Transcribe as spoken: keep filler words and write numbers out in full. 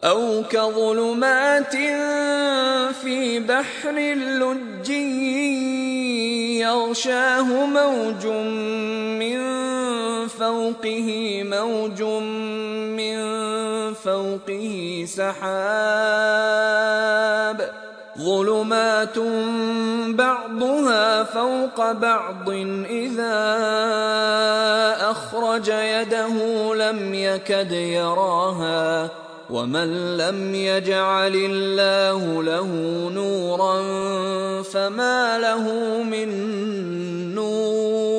أَوْ كَظُلُمَاتٍ فِي بَحْرٍ لُجِّيٍّ يَغْشَاهُ مَوْجٌ مِّن فَوْقِهِ مَوْجٌ مِّن فَوْقِهِ سَحَابٌ ظُلُمَاتٌ بَعْضُهَا فَوْقَ بَعْضٍ إِذَا أَخْرَجَ يَدَهُ لَمْ يَكَدْ يَرَاهَا وَمَن لَّمْ يَجْعَلِ اللَّهُ لَهُ نُورًا فَمَا لَهُ مِن نُّورٍ